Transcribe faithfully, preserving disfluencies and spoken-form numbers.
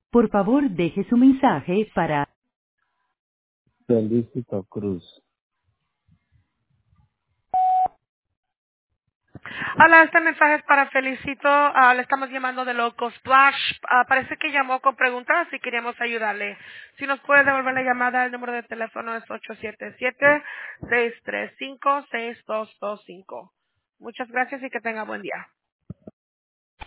Por favor, deje su mensaje para Felicito Cruz. Hola, este mensaje es para Felicito. Ah, le estamos llamando de Loco Splash. Ah, parece que llamó con preguntas y queríamos ayudarle. Si nos puede devolver la llamada, el número de teléfono es ocho siete siete, seis tres cinco, seis dos dos cinco. Muchas gracias y que tenga buen día.